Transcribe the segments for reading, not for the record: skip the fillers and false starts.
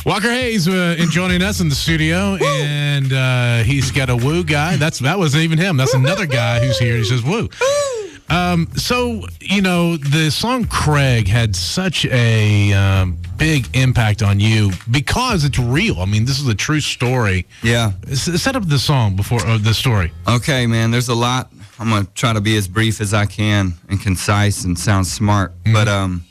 Walker Hayes joining us in the studio, and he's got a woo guy. That wasn't even him. That's another guy who's here. He says woo. So, the song Craig had such a big impact on you because it's real. I mean, this is a true story. Yeah. Set up the song before the story. Okay, man, there's a lot. I'm going to try to be as brief as I can and concise and sound smart, but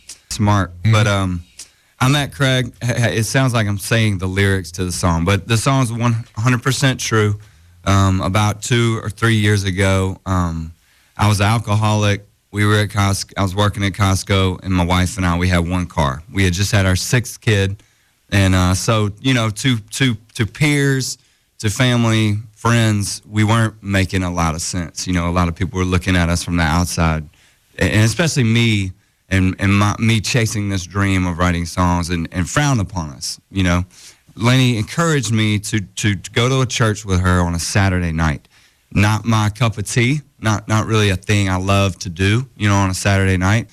I met Craig. It sounds like I'm saying the lyrics to the song, but the song's 100% true. About 2 or 3 years ago, I was an alcoholic. We were at Costco. I was working at Costco, and my wife and I, we had one car. We had just had our 6th kid, and so to peers, to family, friends, we weren't making a lot of sense. A lot of people were looking at us from the outside, and especially me. And me chasing this dream of writing songs and frowned upon us, Lenny encouraged me to go to a church with her on a Saturday night. Not my cup of tea, not really a thing I love to do, on a Saturday night.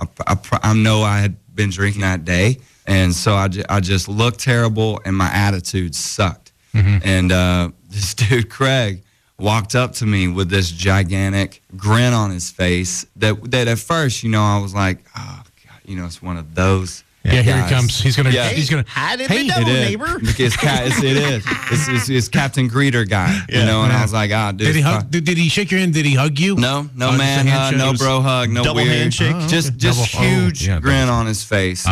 I know I had been drinking that day, and so I just looked terrible, and my attitude sucked. Mm-hmm. And this dude, Craig, walked up to me with this gigantic grin on his face that at first, I was like, oh, God, it's one of those Yeah, guys. here he comes. He's gonna. Yeah. He's gonna. How did we know, neighbor? It is. It's Captain Greeter guy, and I was like, dude. Did he hug? Did he shake your hand? Did he hug you? No Oh, man hug, no bro hug, no double weird handshake. Just Double- huge grin on his face,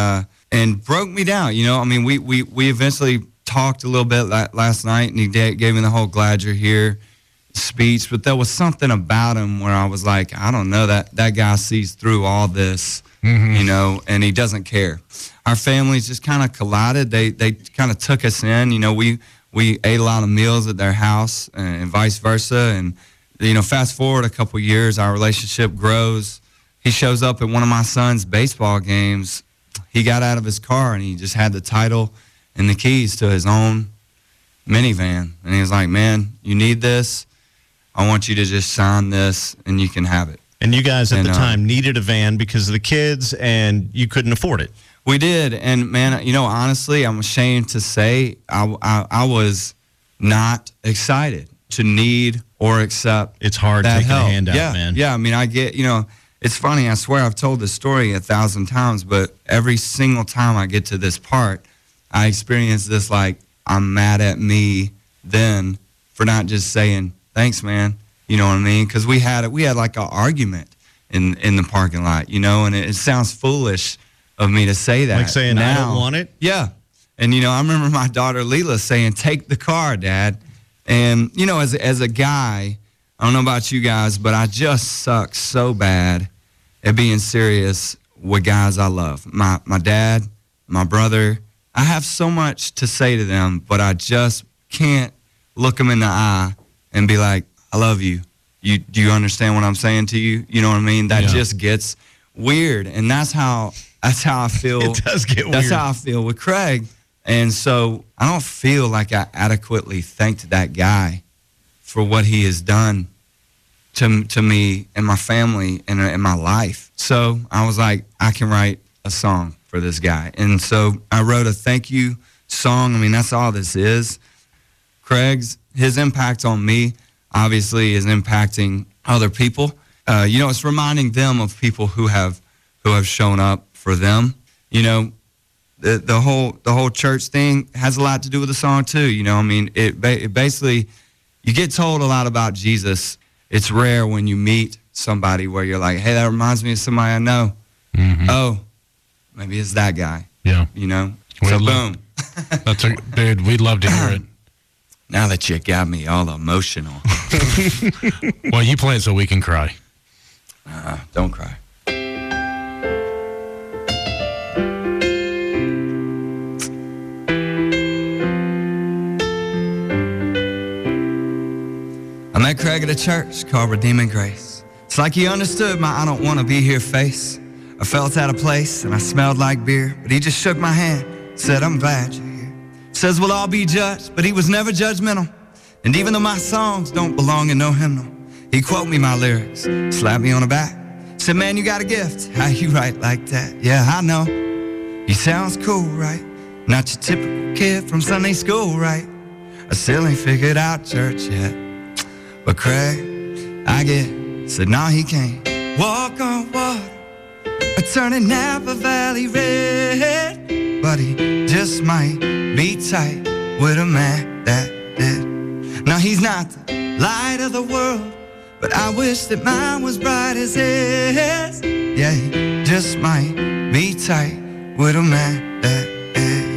and broke me down. I mean, we eventually talked a little bit last night, and he gave me the whole "glad you're here" speech, but there was something about him where I was like, I don't know, that guy sees through all this, and he doesn't care. Our families just kind of collided. They kind of took us in. We ate a lot of meals at their house and vice versa. And, fast forward a couple years, our relationship grows. He shows up at one of my son's baseball games. He got out of his car and he just had the title and the keys to his own minivan. And he was like, man, you need this. I want you to just sign this and you can have it. And you guys at the time needed a van because of the kids and you couldn't afford it. We did. And man, honestly, I'm ashamed to say I was not excited to need or accept. It's hard that taking help. a hand out, man. Yeah. I mean, I get, it's funny. I swear I've told this story 1,000 times, but every single time I get to this part, I experience this like I'm mad at me then for not just saying, thanks, man. You know what I mean? Because we had like an argument in the parking lot, and it sounds foolish of me to say that. Like saying, now, I don't want it? Yeah. And, I remember my daughter Leela saying, take the car, Dad. And, as a guy, I don't know about you guys, but I just suck so bad at being serious with guys I love. My dad, my brother. I have so much to say to them, but I just can't look them in the eye and be like, I love you. Do you understand what I'm saying to you? You know what I mean? That just gets weird. And that's how I feel. It does get weird. That's how I feel with Craig. And so I don't feel like I adequately thanked that guy for what he has done to me and my family and in my life. So I was like, I can write a song for this guy. And so I wrote a thank you song. I mean, that's all this is. His impact on me obviously is impacting other people. It's reminding them of people who have shown up for them. The whole church thing has a lot to do with the song too. I mean, it basically, you get told a lot about Jesus. It's rare when you meet somebody where you're like, hey, that reminds me of somebody I know. Mm-hmm. Oh, maybe it's that guy. Yeah. So boom. Dude, we'd love to hear it. Now that you got me all emotional. Well, you play it so we can cry. Don't cry. I met Craig at a church called Redeeming Grace. It's like he understood my I don't want to be here face. I felt out of place and I smelled like beer, but he just shook my hand, said, I'm glad you're here. Says we'll all be judged, but he was never judgmental. And even though my songs don't belong in no hymnal, he quote me my lyrics, slapped me on the back, said, man, you got a gift. How you write like that? Yeah, I know. He sounds cool, right? Not your typical kid from Sunday school, right? I still ain't figured out church yet. But Craig, I get, said nah, he can't walk on water or turning Napa Valley red. But he just might be tight with a man that did. Now he's not the light of the world, but I wish that mine was bright as his. Yeah, he just might be tight with a man that is.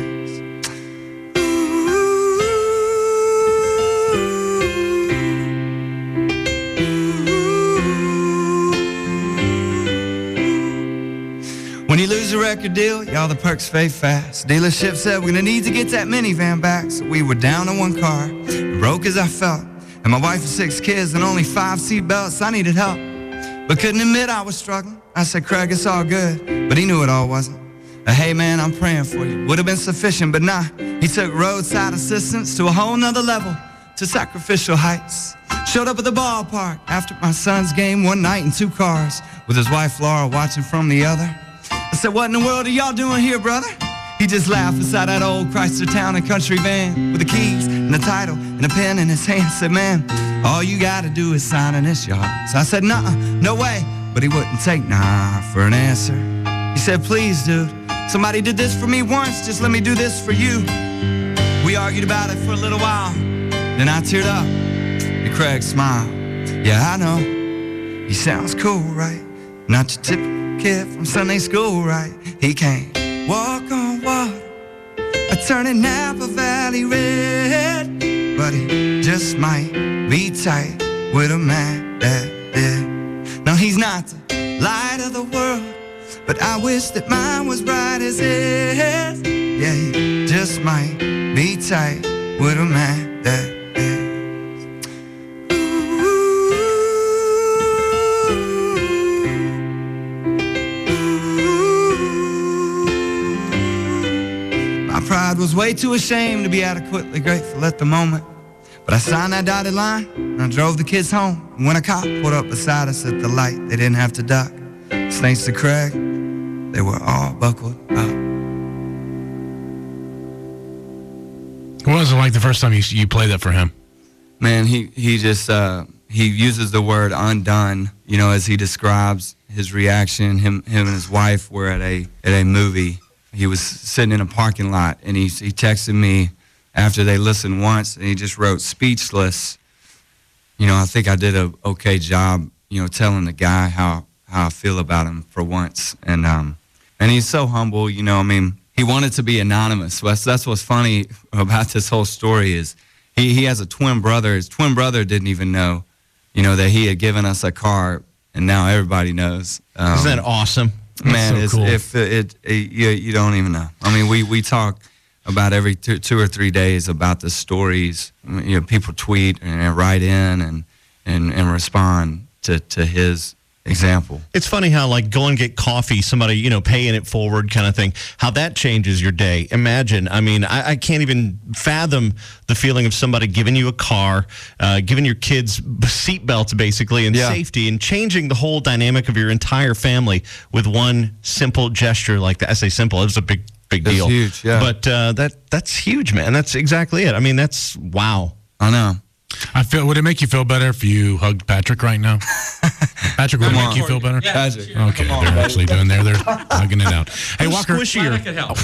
When you lose a record deal, y'all, the perks fade fast. Dealership said we're gonna need to get that minivan back. So we were down to one car, broke as I felt. And my wife with 6 kids and only 5 seatbelts. I needed help, but couldn't admit I was struggling. I said, Craig, it's all good, but he knew it all wasn't. Hey man, I'm praying for you. Would have been sufficient, but nah. He took roadside assistance to a whole nother level, to sacrificial heights. Showed up at the ballpark after my son's game one night in 2 cars, with his wife Laura watching from the other. I said, what in the world are y'all doing here, brother? He just laughed inside that old Chrysler Town and Country van with the keys and the title and a pen in his hand. Said, man, all you gotta do is sign in this, y'all. So I said, nah, no way. But he wouldn't take nah for an answer. He said, please, dude, somebody did this for me once, just let me do this for you. We argued about it for a little while, then I teared up and Craig smiled. Yeah, I know, he sounds cool, right? Not your typical kid from Sunday school, right? He can't walk on water or turning Napa Valley red, but he just might be tight with a man that did. No, he's not the light of the world, but I wish that mine was bright as his. Yeah, he just might be tight with a man that is. Pride was way too ashamed to be adequately grateful at the moment. But I signed that dotted line and I drove the kids home. And when a cop pulled up beside us at the light, they didn't have to duck. Thanks to Craig, they were all buckled up. What was it like the first time you played that for him? Man, he just he uses the word undone, you know, as he describes his reaction. Him and his wife were at a movie. He was sitting in a parking lot, and he texted me after they listened once, and he just wrote, speechless. You know, I think I did a okay job, you know, telling the guy how I feel about him for once. And he's so humble, you know, I mean, he wanted to be anonymous. That's what's funny about this whole story is he has a twin brother. His twin brother didn't even know, you know, that he had given us a car, and now everybody knows. Isn't that awesome? Man, so cool. You don't even know. I mean, we talk about every 2 or 3 days about the stories. You know, people tweet and write in and respond to his example. It's funny how, like, go and get coffee, somebody, you know, paying it forward kind of thing, how that changes your day. Imagine, I mean, I can't even fathom the feeling of somebody giving you a car, giving your kids seatbelts, basically, and safety, and changing the whole dynamic of your entire family with one simple gesture like that. I say simple, it was a big deal. It's huge, yeah. But that's huge, man. That's exactly it. I mean, that's, wow. I know. Would it make you feel better if you hugged Patrick right now? Patrick, would it make you feel better? Patrick. Okay, they're actually doing there. They're hugging it out. Hey, Walker. Squishier. I could help.